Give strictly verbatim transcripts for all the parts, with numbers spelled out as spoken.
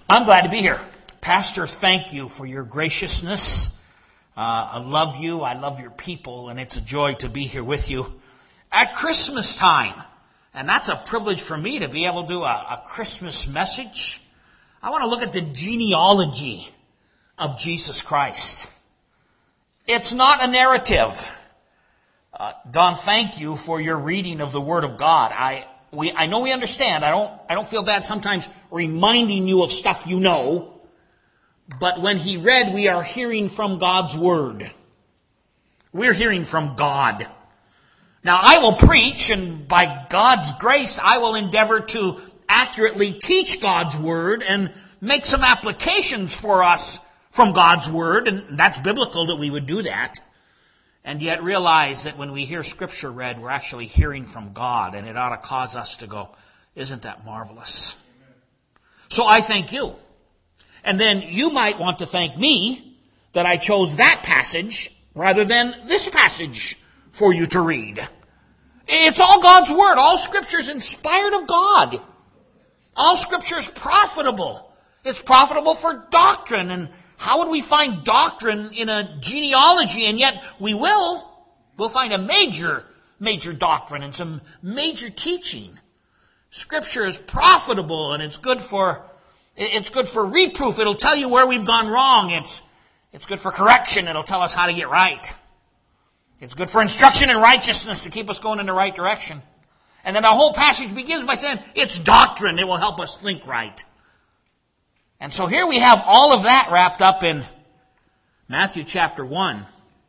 I'm glad to be here. Pastor, thank you for your graciousness. Uh, I love you. I love your people, and it's a joy to be here with you at Christmas time. And that's a privilege for me to be able to do a, a Christmas message. I want to look at the genealogy of Jesus Christ. It's not a narrative. Uh, Don, thank you for your reading of the Word of God. I we I know we understand. I don't I don't feel bad sometimes reminding you of stuff you know. But when he read, we are hearing from God's Word. We're hearing from God. Now, I will preach, and by God's grace, I will endeavor to accurately teach God's Word and make some applications for us from God's Word, and that's biblical that we would do that. And yet realize that when we hear Scripture read, we're actually hearing from God, and it ought to cause us to go, isn't that marvelous? So I thank you. And then you might want to thank me that I chose that passage rather than this passage for you to read. It's all God's Word. All Scripture is inspired of God. All Scripture is profitable. It's profitable for doctrine. And how would we find doctrine in a genealogy? And yet we will. We'll find a major, major doctrine and some major teaching. Scripture is profitable, and it's good for It's good for reproof. It'll tell you where we've gone wrong. It's, it's good for correction. It'll tell us how to get right. It's good for instruction in righteousness to keep us going in the right direction. And then the whole passage begins by saying it's doctrine. It will help us think right. And so here we have all of that wrapped up in Matthew chapter one.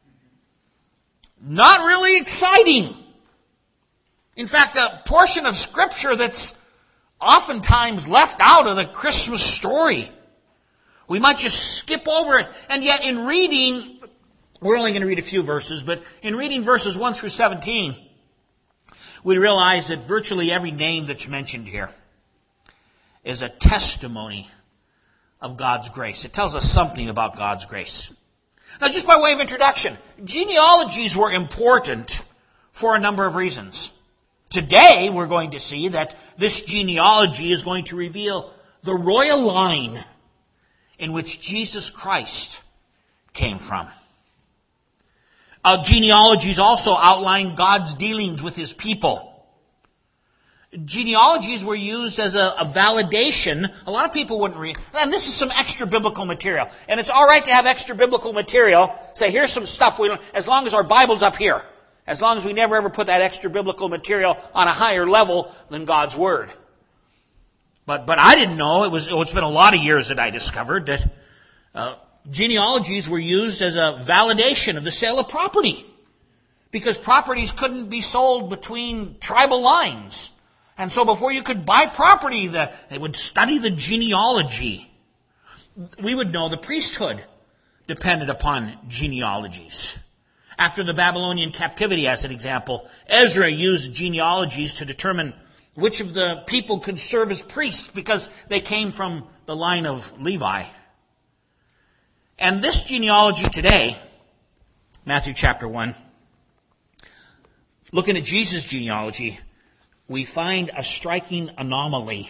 Not really exciting. In fact, a portion of Scripture that's oftentimes left out of the Christmas story. We might just skip over it. And yet in reading, we're only going to read a few verses, but in reading verses one through seventeen, we realize that virtually every name that's mentioned here is a testimony of God's grace. It tells us something about God's grace. Now, just by way of introduction, genealogies were important for a number of reasons. Today, we're going to see that this genealogy is going to reveal the royal line in which Jesus Christ came from. Uh, genealogies also outline God's dealings with His people. Genealogies were used as a, a validation. A lot of people wouldn't read. And this is some extra biblical material. And it's all right to have extra biblical material. Say, here's some stuff we don't, as long as our Bible's up here. As long as we never ever put that extra biblical material on a higher level than God's Word. But but I didn't know, it was, it's been a lot of years that I discovered that uh, genealogies were used as a validation of the sale of property. Because properties couldn't be sold between tribal lines. And so before you could buy property, the, they would study the genealogy. We would know the priesthood depended upon genealogies. After the Babylonian captivity, as an example, Ezra used genealogies to determine which of the people could serve as priests because they came from the line of Levi. And this genealogy today, Matthew chapter one, looking at Jesus' genealogy, we find a striking anomaly.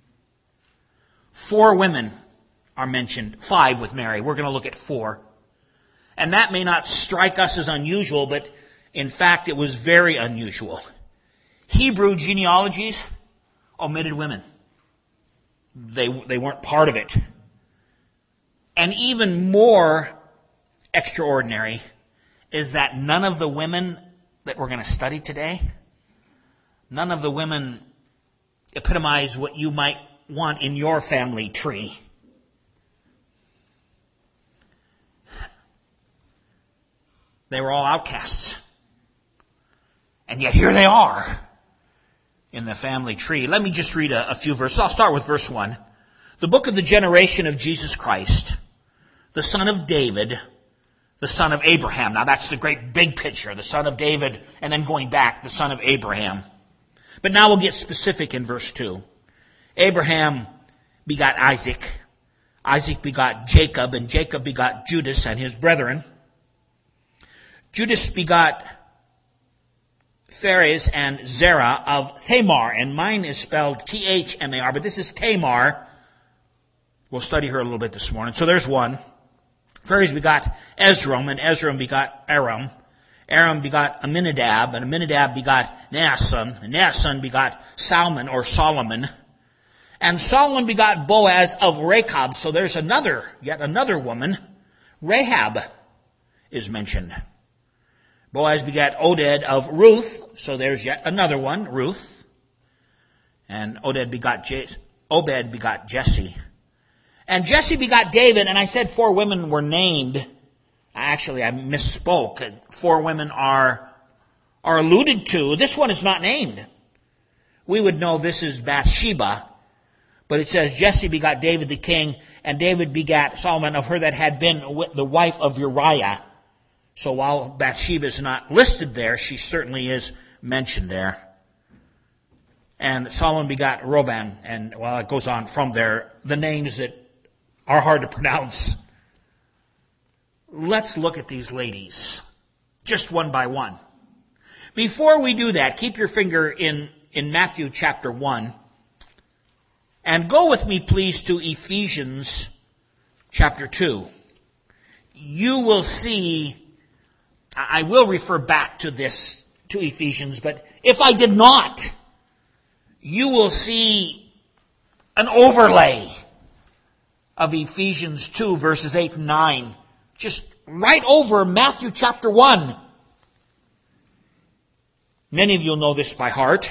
Four women are mentioned, five with Mary. We're going to look at four. And that may not strike us as unusual, but in fact, it was very unusual. Hebrew genealogies omitted women. They, they weren't part of it. And even more extraordinary is that none of the women that we're going to study today, none of the women epitomize what you might want in your family tree. They were all outcasts. And yet here they are in the family tree. Let me just read a, a few verses. I'll start with verse one. The book of the generation of Jesus Christ, the son of David, the son of Abraham. Now that's the great big picture, the son of David, and then going back, the son of Abraham. But now we'll get specific in verse two. Abraham begot Isaac. Isaac begot Jacob, and Jacob begot Judas and his brethren. Judas begot Phares and Zerah of Tamar, and mine is spelled T H M A R, but this is Tamar. We'll study her a little bit this morning. So there's one. Phares begot Ezram, and Ezram begot Aram. Aram begot Aminadab, and Aminadab begot Naasson, and Naasson begot Salmon or Solomon. And Solomon begot Boaz of Rechab. So there's another, yet another woman. Rahab is mentioned. Boaz begat Oded of Ruth. So there's yet another one, Ruth. And Oded begot Je- Obed begot Jesse. And Jesse begot David, and I said four women were named. Actually, I misspoke. Four women are, are alluded to. This one is not named. We would know this is Bathsheba. But it says Jesse begot David the king, and David begat Solomon of her that had been the wife of Uriah. So while Bathsheba is not listed there, she certainly is mentioned there. And Solomon begot Roban, and well, it goes on from there. The names that are hard to pronounce. Let's look at these ladies, just one by one. Before we do that, keep your finger in, in Matthew chapter one, and go with me, please, to Ephesians chapter two. You will see, I will refer back to this, to Ephesians, but if I did not, you will see an overlay of Ephesians two, verses eight and nine, just right over Matthew chapter one. Many of you will know this by heart.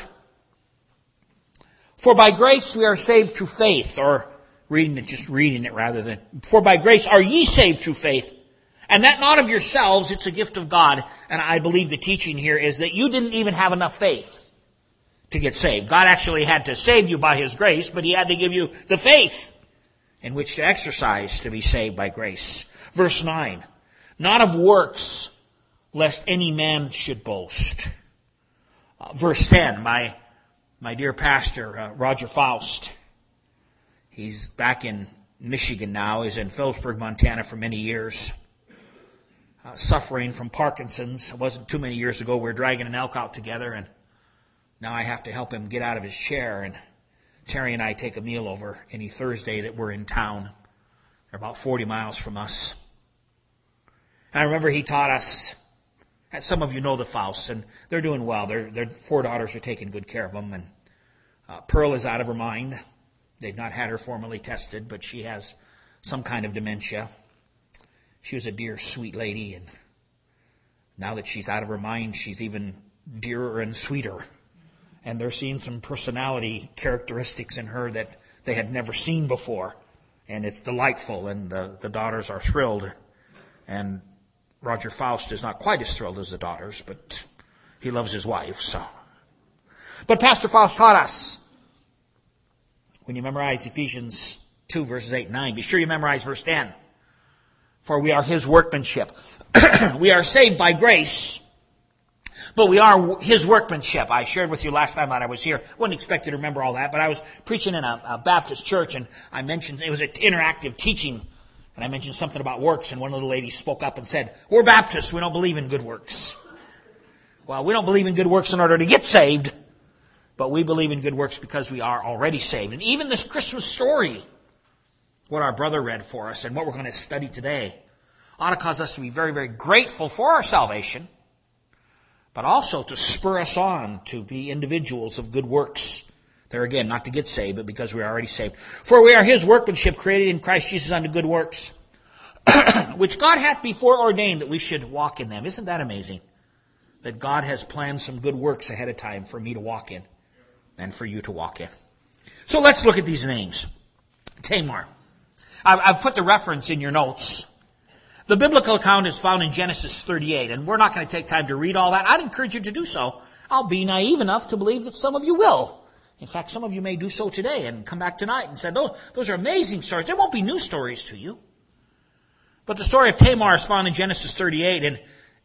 For by grace we are saved through faith, or reading it, just reading it rather than, for by grace are ye saved through faith, and that not of yourselves, it's a gift of God. And I believe the teaching here is that you didn't even have enough faith to get saved. God actually had to save you by His grace, but He had to give you the faith in which to exercise to be saved by grace. Verse nine, not of works, lest any man should boast. Uh, verse ten, my my dear pastor, uh, Roger Faust, he's back in Michigan now, he's in Phillipsburg, Montana for many years, uh, suffering from Parkinson's. It wasn't too many years ago, we were dragging an elk out together, and now I have to help him get out of his chair, and Terry and I take a meal over any Thursday that we're in town. They're about forty miles from us. And I remember he taught us, as some of you know the Fausts, and they're doing well. Their their four daughters are taking good care of them. And uh, Pearl is out of her mind. They've not had her formally tested, but she has some kind of dementia. She was a dear, sweet lady, and now that she's out of her mind, she's even dearer and sweeter. And they're seeing some personality characteristics in her that they had never seen before. And it's delightful, and the, the daughters are thrilled. And Roger Faust is not quite as thrilled as the daughters, but he loves his wife, so. But Pastor Faust taught us, when you memorize Ephesians two, verses eight and nine, be sure you memorize verse ten. For we are His workmanship. We are saved by grace, but we are His workmanship. I shared with you last time that I was here. Wouldn't expect you to remember all that, but I was preaching in a, a Baptist church, and I mentioned, it was an interactive teaching, and I mentioned something about works, and one of the ladies spoke up and said, we're Baptists, we don't believe in good works. Well, we don't believe in good works in order to get saved, but we believe in good works because we are already saved. And even this Christmas story, what our brother read for us and what we're going to study today, ought to cause us to be very, very grateful for our salvation, but also to spur us on to be individuals of good works. There again, not to get saved, but because we are already saved. For we are His workmanship, created in Christ Jesus unto good works, which God hath before ordained that we should walk in them. Isn't that amazing? That God has planned some good works ahead of time for me to walk in and for you to walk in. So let's look at these names. Tamar. I've put the reference in your notes. The biblical account is found in Genesis thirty-eight, and we're not going to take time to read all that. I'd encourage you to do so. I'll be naive enough to believe that some of you will. In fact, some of you may do so today and come back tonight and say, oh, those are amazing stories. There won't be new stories to you. But the story of Tamar is found in Genesis thirty-eight, and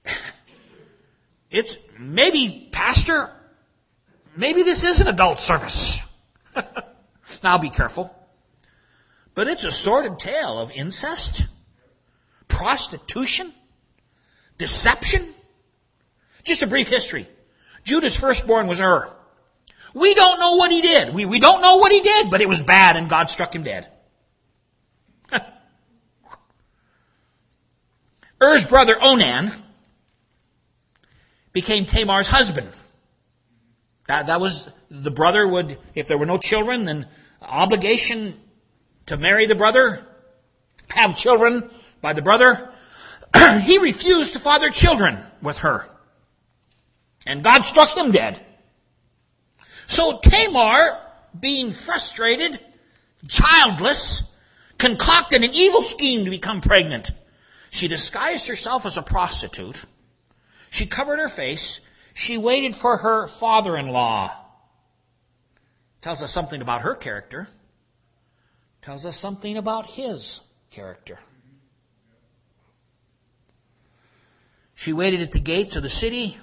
it's maybe, Pastor, maybe this is an adult service. Now be careful. But it's a sordid tale of incest, prostitution, deception. Just a brief history. Judah's firstborn was Ur. We don't know what he did. We, we don't know what he did, but it was bad and God struck him dead. Er's brother Onan became Tamar's husband. That, that was, the brother would, if there were no children, then obligation to marry the brother, have children by the brother. He refused to father children with her. And God struck him dead. So Tamar, being frustrated, childless, concocted an evil scheme to become pregnant. She disguised herself as a prostitute. She covered her face. She waited for her father-in-law. Tells us something about her character. Tells us something about his character. She waited at the gates of the city.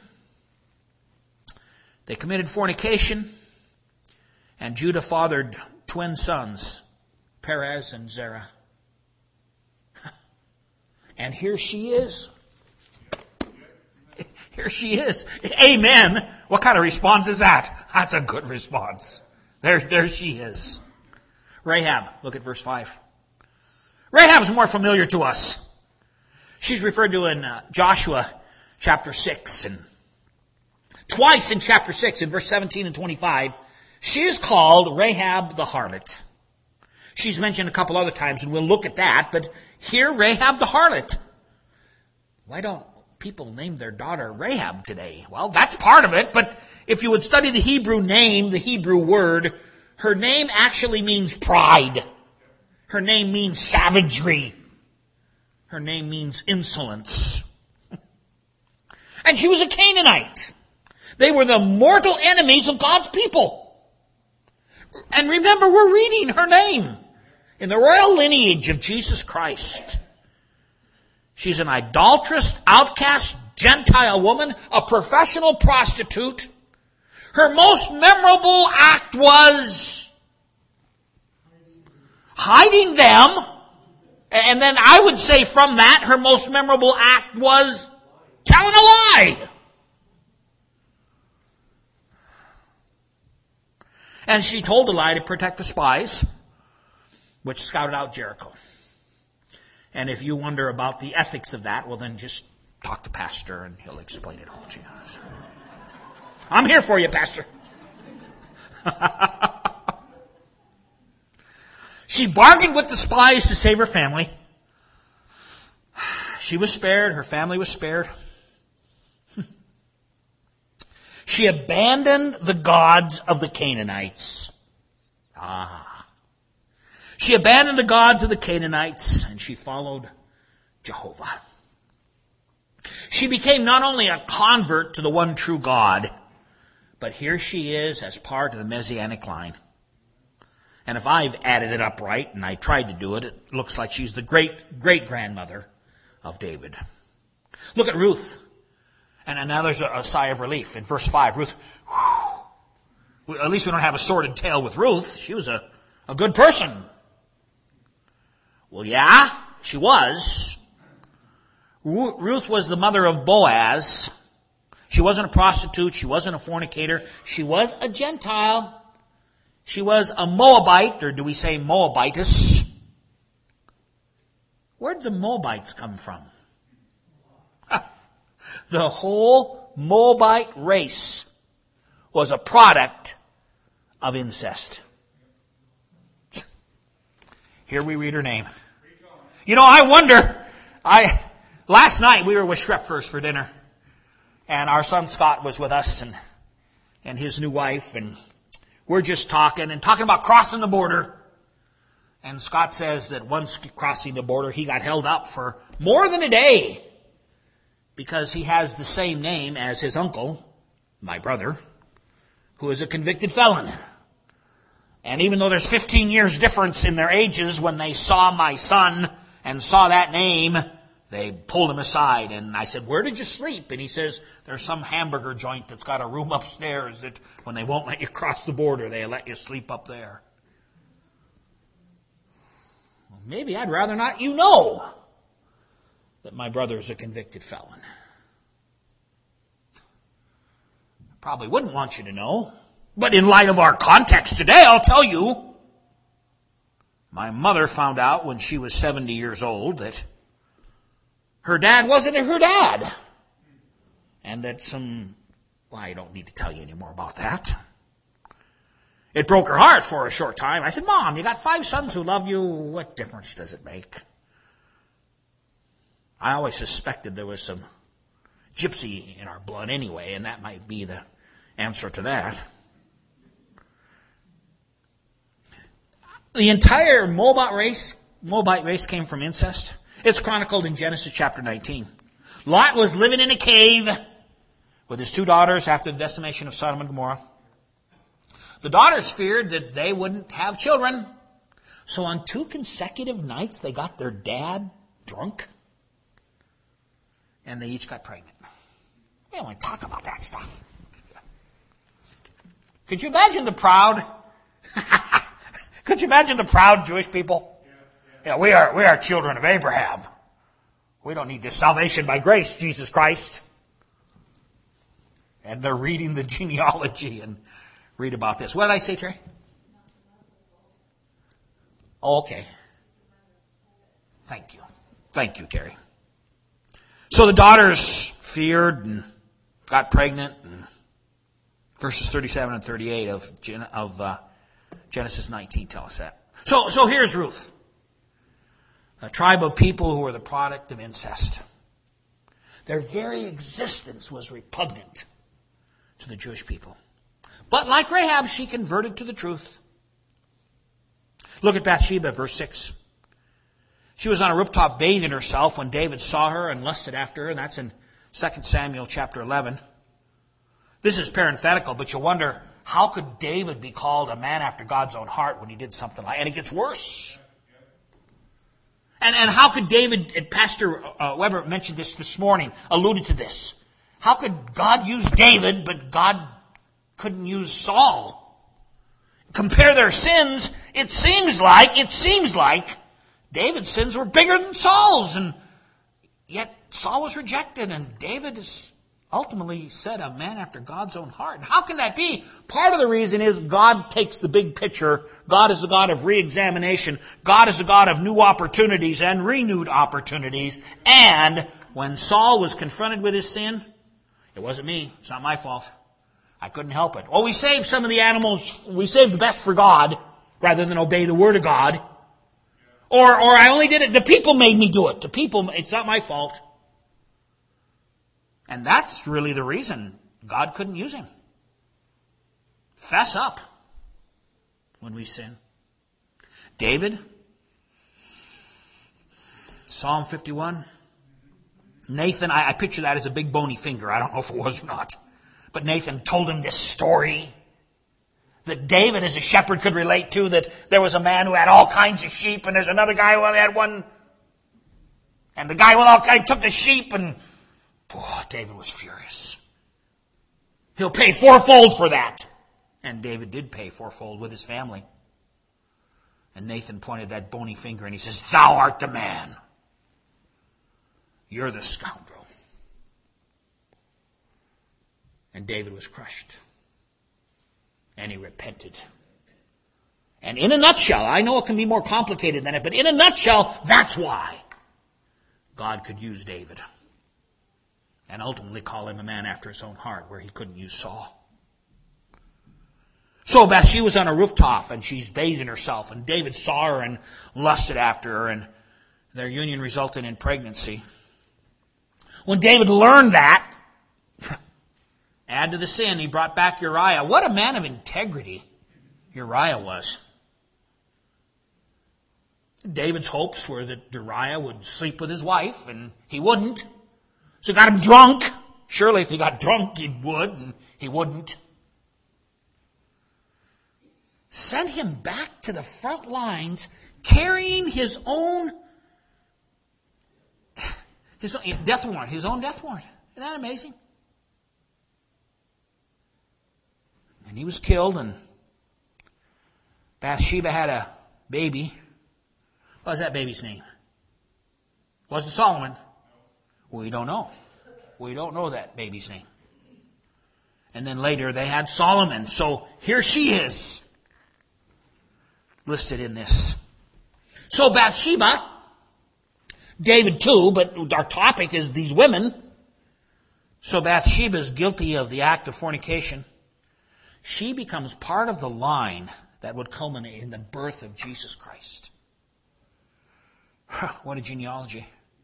They committed fornication. And Judah fathered twin sons, Perez and Zerah. And here she is. Here she is. Amen. What kind of response is that? That's a good response. There, there she is. Rahab. Look at verse five. Rahab is more familiar to us. She's referred to in uh, Joshua chapter six, and twice in chapter six, in verse seventeen and twenty-five, she is called Rahab the harlot. She's mentioned a couple other times, and we'll look at that, but here Rahab the harlot. Why don't people name their daughter Rahab today? Well, that's part of it, but if you would study the Hebrew name, the Hebrew word, her name actually means pride. Her name means savagery. Her name means insolence. And she was a Canaanite. They were the mortal enemies of God's people. And remember, we're reading her name in the royal lineage of Jesus Christ. She's an idolatrous, outcast, Gentile woman, a professional prostitute. Her most memorable act was hiding them. And then I would say from that, her most memorable act was telling a lie. And she told a lie to protect the spies, which scouted out Jericho. And if you wonder about the ethics of that, well then just talk to Pastor and he'll explain it all to you. I'm here for you, Pastor. She bargained with the spies to save her family. She was spared. Her family was spared. She abandoned the gods of the Canaanites. Ah. She abandoned the gods of the Canaanites and she followed Jehovah. She became not only a convert to the one true God, but here she is as part of the Messianic line. And if I've added it up right, and I tried to do it, it looks like she's the great, great-grandmother of David. Look at Ruth. And now there's a, a sigh of relief. In verse five, Ruth, whew, at least we don't have a sordid tale with Ruth. She was a, a good person. Well, yeah, she was. Ruth was the mother of Boaz. She wasn't a prostitute. She wasn't a fornicator. She was a Gentile. She was a Moabite, or do we say Moabitess? Where did the Moabites come from? The whole Moabite race was a product of incest. Here we read her name. You know, I wonder, I, last night we were with Shrepfors for dinner, and our son Scott was with us, and, and his new wife, and we're just talking and talking about crossing the border. And Scott says that once crossing the border, he got held up for more than a day because he has the same name as his uncle, my brother, who is a convicted felon. And even though there's fifteen years difference in their ages, when they saw my son and saw that name, they pulled him aside. And I said, "Where did you sleep?" And he says, "There's some hamburger joint that's got a room upstairs that when they won't let you cross the border, they let you sleep up there." Well, maybe I'd rather not you know that my brother's a convicted felon. I probably wouldn't want you to know. But in light of our context today, I'll tell you, my mother found out when she was seventy years old that her dad wasn't her dad. And that some, well, I don't need to tell you any more about that. It broke her heart for a short time. I said, Mom, you got five sons who love you. What difference does it make? I always suspected there was some gypsy in our blood anyway, and that might be the answer to that. The entire Moabite race, Moabite race came from incest. It's chronicled in Genesis chapter nineteen. Lot was living in a cave with his two daughters after the decimation of Sodom and Gomorrah. The daughters feared that they wouldn't have children. So on two consecutive nights, they got their dad drunk. And they each got pregnant. We don't want to talk about that stuff. Could you imagine the proud? Could you imagine the proud Jewish people? Yeah, we are, we are children of Abraham. We don't need this salvation by grace, Jesus Christ. And they're reading the genealogy and read about this. What did I say, Terry? Oh, okay. Thank you. Thank you, Terry. So the daughters feared and got pregnant. And verses thirty-seven and thirty-eight of, Gen- of uh, Genesis nineteen tell us that. So, so here's Ruth. A tribe of people who were the product of incest. Their very existence was repugnant to the Jewish people. But like Rahab, she converted to the truth. Look at Bathsheba, verse six. She was on a rooftop bathing herself when David saw her and lusted after her, and that's in Second Samuel chapter eleven. This is parenthetical, but you wonder, how could David be called a man after God's own heart when he did something like that? And it gets worse. And, and how could David, and Pastor uh, Weber mentioned this this morning, alluded to this. How could God use David, but God couldn't use Saul? Compare their sins, it seems like, it seems like David's sins were bigger than Saul's, and yet Saul was rejected, and David is ultimately said a man after God's own heart. How can that be? Part of the reason is God takes the big picture. God is the God of re-examination. God is the God of new opportunities and renewed opportunities. And when Saul was confronted with his sin, it wasn't me. It's not my fault. I couldn't help it. Oh, we saved some of the animals. We saved the best for God rather than obey the word of God. Or, or I only did it. The people made me do it. The people, it's not my fault. And that's really the reason God couldn't use him. Fess up when we sin. David, Psalm fifty-one. Nathan, I, I picture that as a big bony finger. I don't know if it was or not. But Nathan told him this story that David as a shepherd could relate to, that there was a man who had all kinds of sheep, and there's another guy who only had one. And the guy with all kinds took the sheep, and oh, David was furious. He'll pay fourfold for that. And David did pay fourfold with his family. And Nathan pointed that bony finger and he says, "Thou art the man. You're the scoundrel." And David was crushed. And he repented. And in a nutshell, I know it can be more complicated than it, but in a nutshell, that's why God could use David. And ultimately call him a man after his own heart, where he couldn't use Saul. So Bathsheba was on a rooftop and she's bathing herself, and David saw her and lusted after her, and their union resulted in pregnancy. When David learned that, add to the sin, he brought back Uriah. What a man of integrity Uriah was. David's hopes were that Uriah would sleep with his wife, and he wouldn't. So he got him drunk. Surely if he got drunk, he would, and he wouldn't. Sent him back to the front lines, carrying his own, his own death warrant, his own death warrant. Isn't that amazing? And he was killed, and Bathsheba had a baby. What was that baby's name? Was it Solomon? We don't know. We don't know that baby's name. And then later they had Solomon. So here she is, listed in this. So Bathsheba David too, but our topic is these women. So Bathsheba is guilty of the act of fornication. She becomes part of the line that would culminate in the birth of Jesus Christ. What a genealogy.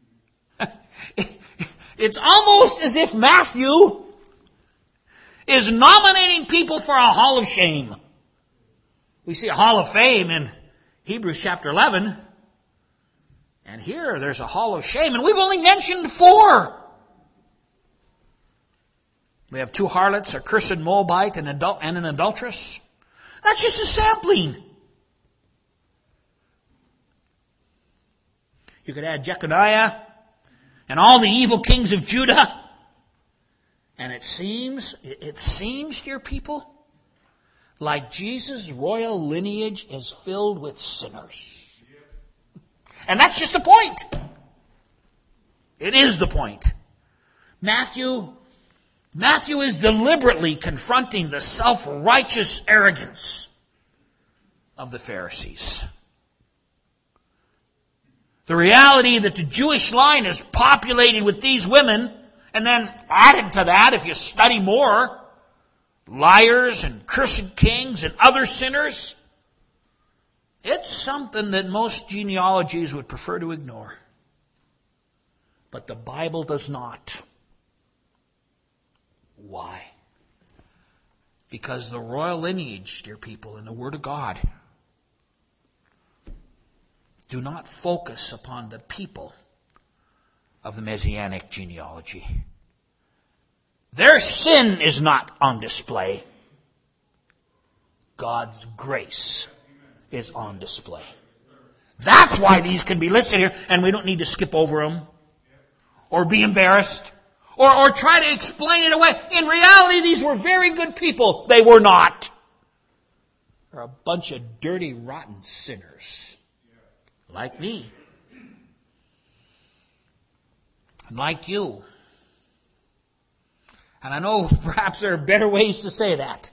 It's almost as if Matthew is nominating people for a hall of shame. We see a hall of fame in Hebrews chapter eleven. And here there's a hall of shame. And we've only mentioned four. We have two harlots, a cursed Moabite and, adul- and an adulteress. That's just a sampling. You could add Jeconiah and all the evil kings of Judah. And it seems, it seems, dear people, like Jesus' royal lineage is filled with sinners. And that's just the point. It is the point. Matthew, Matthew is deliberately confronting the self-righteous arrogance of the Pharisees. The reality that the Jewish line is populated with these women, and then added to that, if you study more, liars and cursed kings and other sinners, it's something that most genealogies would prefer to ignore. But the Bible does not. Why? Because the royal lineage, dear people, in the Word of God, do not focus upon the people of the Messianic genealogy. Their sin is not on display. God's grace is on display. That's why these can be listed here, and we don't need to skip over them or be embarrassed or, or try to explain it away. In reality, these were very good people. They were not. They're a bunch of dirty, rotten sinners like me and like you. And I know perhaps there are better ways to say that.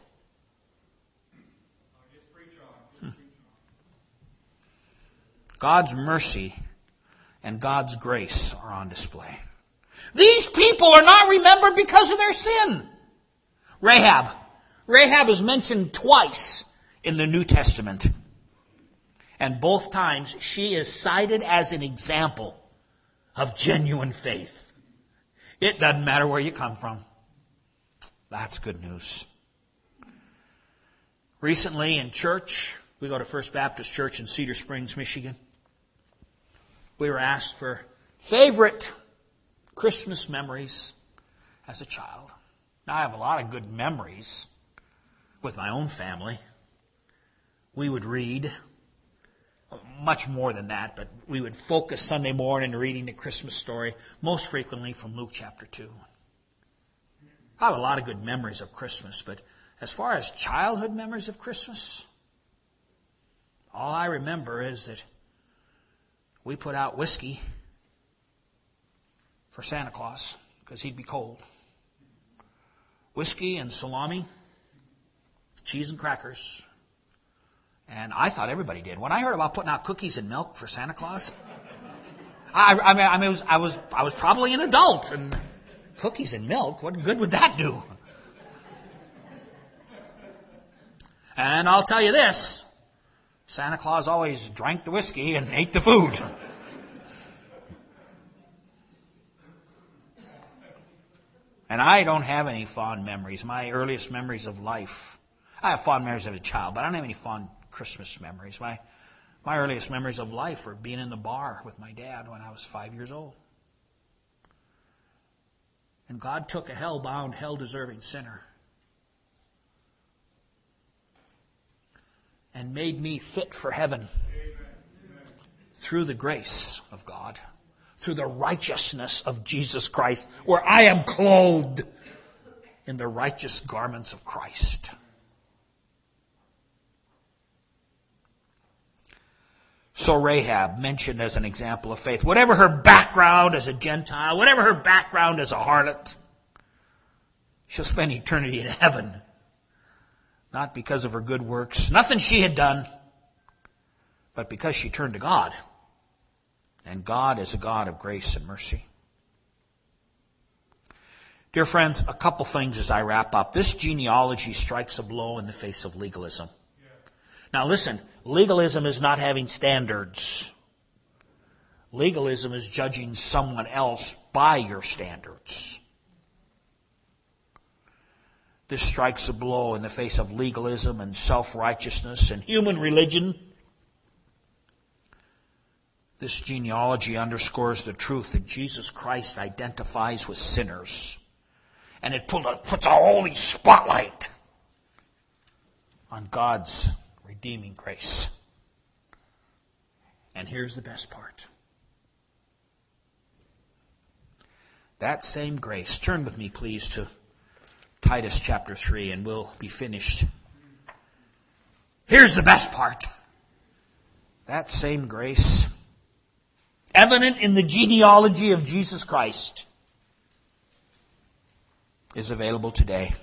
God's mercy and God's grace are on display. These people are not remembered because of their sin. Rahab. Rahab is mentioned twice in the New Testament. And both times she is cited as an example of genuine faith. It doesn't matter where you come from. That's good news. Recently in church, we go to First Baptist Church in Cedar Springs, Michigan. We were asked for favorite Christmas memories as a child. Now, I have a lot of good memories with my own family. We would read, much more than that, but we would focus Sunday morning reading the Christmas story, most frequently from Luke chapter two. I have a lot of good memories of Christmas, but as far as childhood memories of Christmas, all I remember is that we put out whiskey for Santa Claus because he'd be cold. Whiskey and salami, cheese and crackers. And I thought everybody did. When I heard about putting out cookies and milk for Santa Claus, I, I mean, I, mean, it was, I was, I was probably an adult, and cookies and milk, what good would that do? And I'll tell you this, Santa Claus always drank the whiskey and ate the food. And I don't have any fond memories. My earliest memories of life, I have fond memories as a child, but I don't have any fond Christmas memories. My, my earliest memories of life were being in the bar with my dad when I was five years old. And God took a hell-bound, hell-deserving sinner and made me fit for heaven through the grace of God, through the righteousness of Jesus Christ, where I am clothed in the righteous garments of Christ. So Rahab, mentioned as an example of faith, whatever her background as a Gentile, whatever her background as a harlot, she'll spend eternity in heaven. Not because of her good works, nothing she had done, but because she turned to God And God is a God of grace and mercy. Dear friends, a couple things as I wrap up. This genealogy strikes a blow in the face of legalism. Now listen, legalism is not having standards. Legalism is judging someone else by your standards. This strikes a blow in the face of legalism and self-righteousness and human religion. This genealogy underscores the truth that Jesus Christ identifies with sinners. And it puts a holy spotlight on God's redeeming grace. And here's the best part. That same grace. Turn with me, please, to Titus chapter three, and we'll be finished. Here's the best part. That same grace, evident in the genealogy of Jesus Christ, is available today.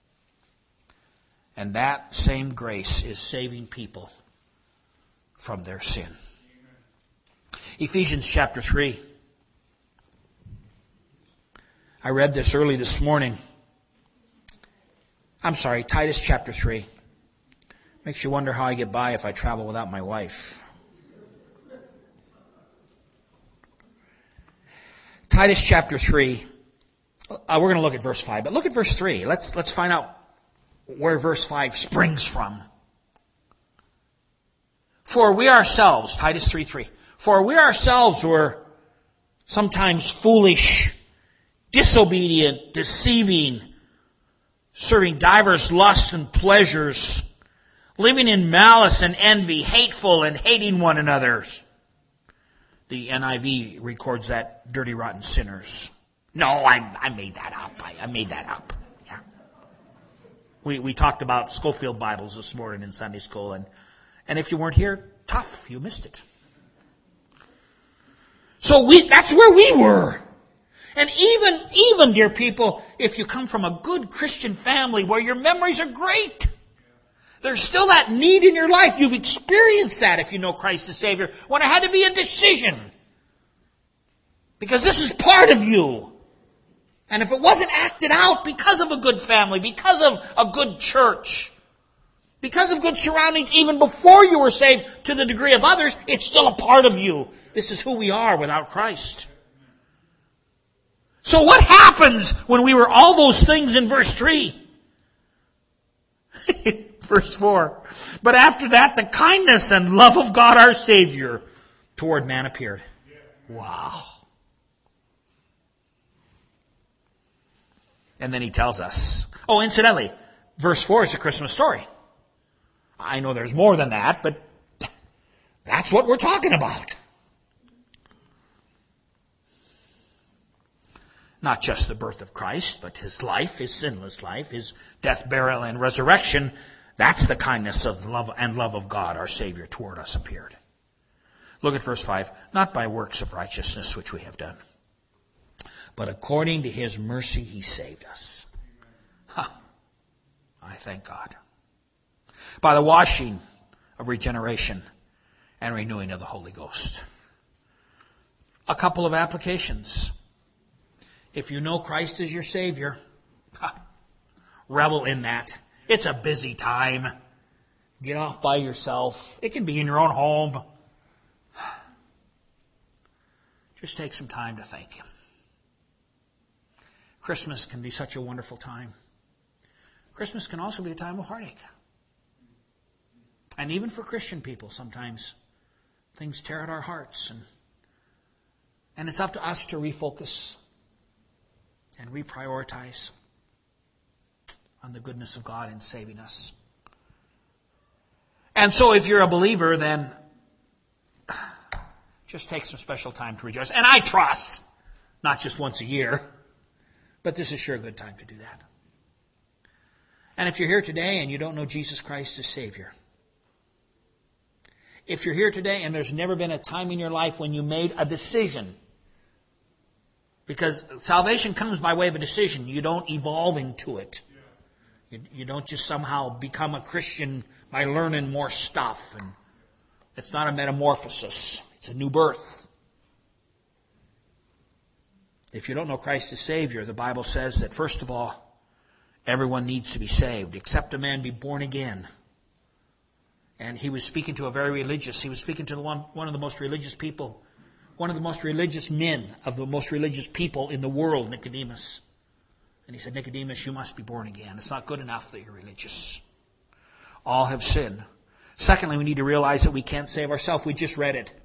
And that same grace is saving people from their sin. Ephesians chapter three. I read this early this morning. I'm sorry, Titus chapter three. Makes you wonder how I get by if I travel without my wife. Titus chapter three. Uh, we're going to look at verse five, but look at verse three. Let's, let's find out where verse five springs from. For we ourselves, Titus three three, for we ourselves were sometimes foolish, disobedient, deceiving, serving divers lusts and pleasures, living in malice and envy, hateful and hating one another. The N I V records that dirty, rotten sinners. No, I, I made that up. I, I made that up. Yeah. We we talked about Schofield Bibles this morning in Sunday school, and, and if you weren't here, tough, you missed it. So we that's where we were. And even, even, dear people, if you come from a good Christian family where your memories are great, there's still that need in your life. You've experienced that if you know Christ as Savior, when it had to be a decision. Because this is part of you. And if it wasn't acted out because of a good family, because of a good church, because of good surroundings, even before you were saved to the degree of others, it's still a part of you. This is who we are without Christ. So what happens when we were all those things in verse three? Verse four. But after that, the kindness and love of God our Savior toward man appeared. Wow. And then he tells us, oh, incidentally, verse four is a Christmas story. I know there's more than that, but that's what we're talking about. Not just the birth of Christ, but his life, his sinless life, his death, burial, and resurrection. That's the kindness of love and love of God, our Savior, toward us appeared. Look at verse five. Not by works of righteousness which we have done, but according to his mercy he saved us. Huh. I thank God. By the washing of regeneration and renewing of the Holy Ghost. A couple of applications. If you know Christ as your Savior, revel in that. It's a busy time. Get off by yourself. It can be in your own home. Just take some time to thank Him. Christmas can be such a wonderful time. Christmas can also be a time of heartache. And even for Christian people, sometimes things tear at our hearts. And, and it's up to us to refocus and reprioritize on the goodness of God in saving us. And so if you're a believer, then just take some special time to rejoice. And I trust, not just once a year, but this is sure a good time to do that. And if you're here today and you don't know Jesus Christ as Savior, if you're here today and there's never been a time in your life when you made a decision, because salvation comes by way of a decision, you don't evolve into it. You, you don't just somehow become a Christian by learning more stuff. And it's not a metamorphosis. It's a new birth. If you don't know Christ as Savior, the Bible says that first of all, everyone needs to be saved, except a man be born again. And he was speaking to a very religious, he was speaking to the one, one of the most religious people, one of the most religious men of the most religious people in the world, Nicodemus. And he said, Nicodemus, you must be born again. It's not good enough that you're religious. All have sinned. Secondly, we need to realize that we can't save ourselves. We just read it.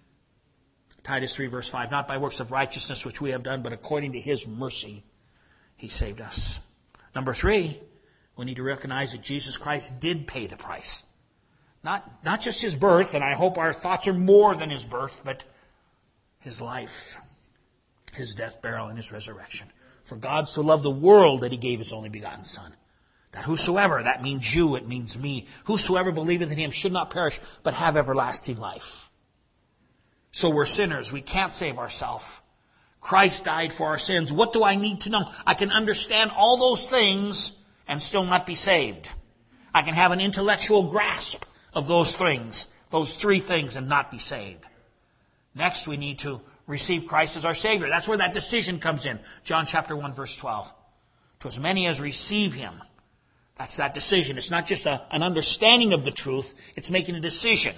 Titus three verse five, not by works of righteousness which we have done, but according to his mercy, he saved us. Number three, we need to recognize that Jesus Christ did pay the price. Not, not just his birth, and I hope our thoughts are more than his birth, but his life, his death, burial, and his resurrection. For God so loved the world that he gave his only begotten Son, that whosoever, that means you, it means me, whosoever believeth in him should not perish, but have everlasting life. So we're sinners. We can't save ourselves. Christ died for our sins. What do I need to know? I can understand all those things and still not be saved. I can have an intellectual grasp of those things, those three things, and not be saved. Next, we need to receive Christ as our Savior. That's where that decision comes in. John chapter one, verse twelve. To as many as receive him. That's that decision. It's not just a, an understanding of the truth. It's making a decision.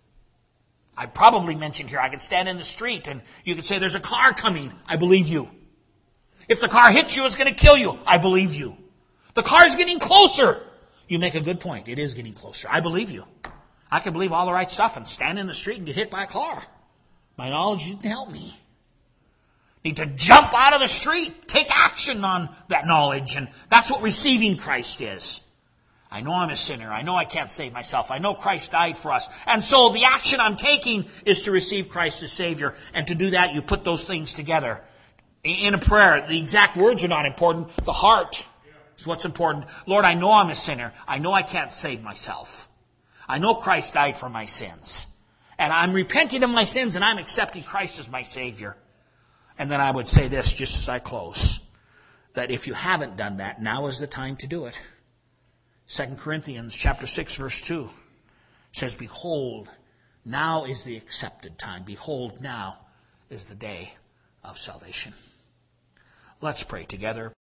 I probably mentioned here, I could stand in the street and you could say, there's a car coming. I believe you. If the car hits you, it's going to kill you. I believe you. The car's getting closer. You make a good point. It is getting closer. I believe you. I can believe all the right stuff and stand in the street and get hit by a car. My knowledge didn't help me. Need to jump out of the street. Take action on that knowledge. And that's what receiving Christ is. I know I'm a sinner. I know I can't save myself. I know Christ died for us. And so the action I'm taking is to receive Christ as Savior. And to do that, you put those things together. In a prayer, the exact words are not important. The heart is what's important. Lord, I know I'm a sinner. I know I can't save myself. I know Christ died for my sins. And I'm repenting of my sins and I'm accepting Christ as my Savior. And then I would say this just as I close, that if you haven't done that, now is the time to do it. Second Corinthians chapter six verse two says, behold, now is the accepted time. Behold, now is the day of salvation. Let's pray together.